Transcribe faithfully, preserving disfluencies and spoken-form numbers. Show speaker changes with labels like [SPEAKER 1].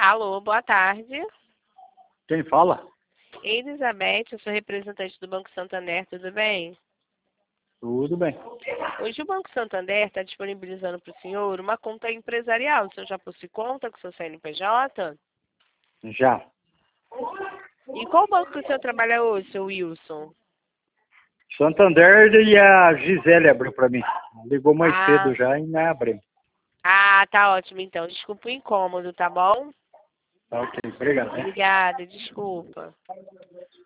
[SPEAKER 1] Alô, boa tarde.
[SPEAKER 2] Quem fala?
[SPEAKER 1] Elizabeth, eu sou representante do Banco Santander, tudo bem?
[SPEAKER 2] Tudo bem.
[SPEAKER 1] Hoje o Banco Santander está disponibilizando para o senhor uma conta empresarial. O senhor já possui conta com o seu C N P J?
[SPEAKER 2] Já.
[SPEAKER 1] E qual banco que o senhor trabalha hoje, seu Wilson?
[SPEAKER 2] Santander e a Gisele abriu para mim. Ligou mais
[SPEAKER 1] Ah,
[SPEAKER 2] cedo já e não abriu.
[SPEAKER 1] ah, tá ótimo então. Desculpa o incômodo, tá bom?
[SPEAKER 2] Tá ok, obrigado. Né?
[SPEAKER 1] Obrigada, desculpa.